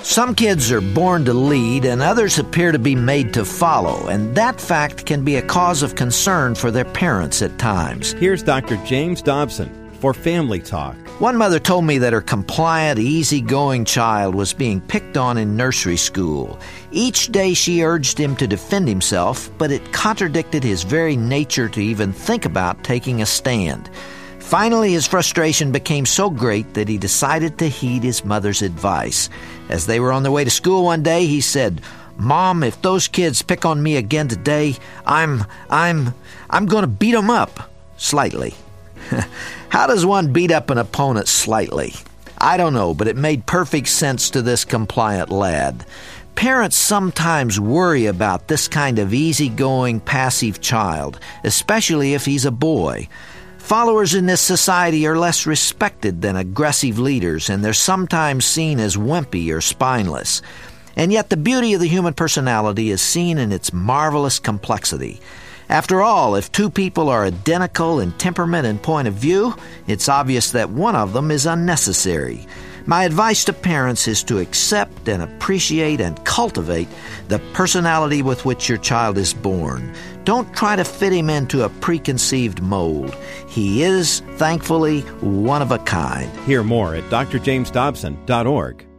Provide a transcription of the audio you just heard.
Some kids are born to lead, and others appear to be made to follow, and that fact can be a cause of concern for their parents at times. Here's Dr. James Dobson for Family Talk. One mother told me that her compliant, easygoing child was being picked on in nursery school. Each day she urged him to defend himself, but it contradicted his very nature to even think about taking a stand. Finally, his frustration became so great that he decided to heed his mother's advice. As they were on their way to school one day, he said, "Mom, if those kids pick on me again today, I'm going to beat them up slightly." How does one beat up an opponent slightly? I don't know, but it made perfect sense to this compliant lad. Parents sometimes worry about this kind of easygoing, passive child, especially if he's a boy. Followers in this society are less respected than aggressive leaders, and they're sometimes seen as wimpy or spineless. And yet the beauty of the human personality is seen in its marvelous complexity. After all, if two people are identical in temperament and point of view, it's obvious that one of them is unnecessary. My advice to parents is to accept and appreciate and cultivate the personality with which your child is born. Don't try to fit him into a preconceived mold. He is, thankfully, one of a kind. Hear more at drjamesdobson.org.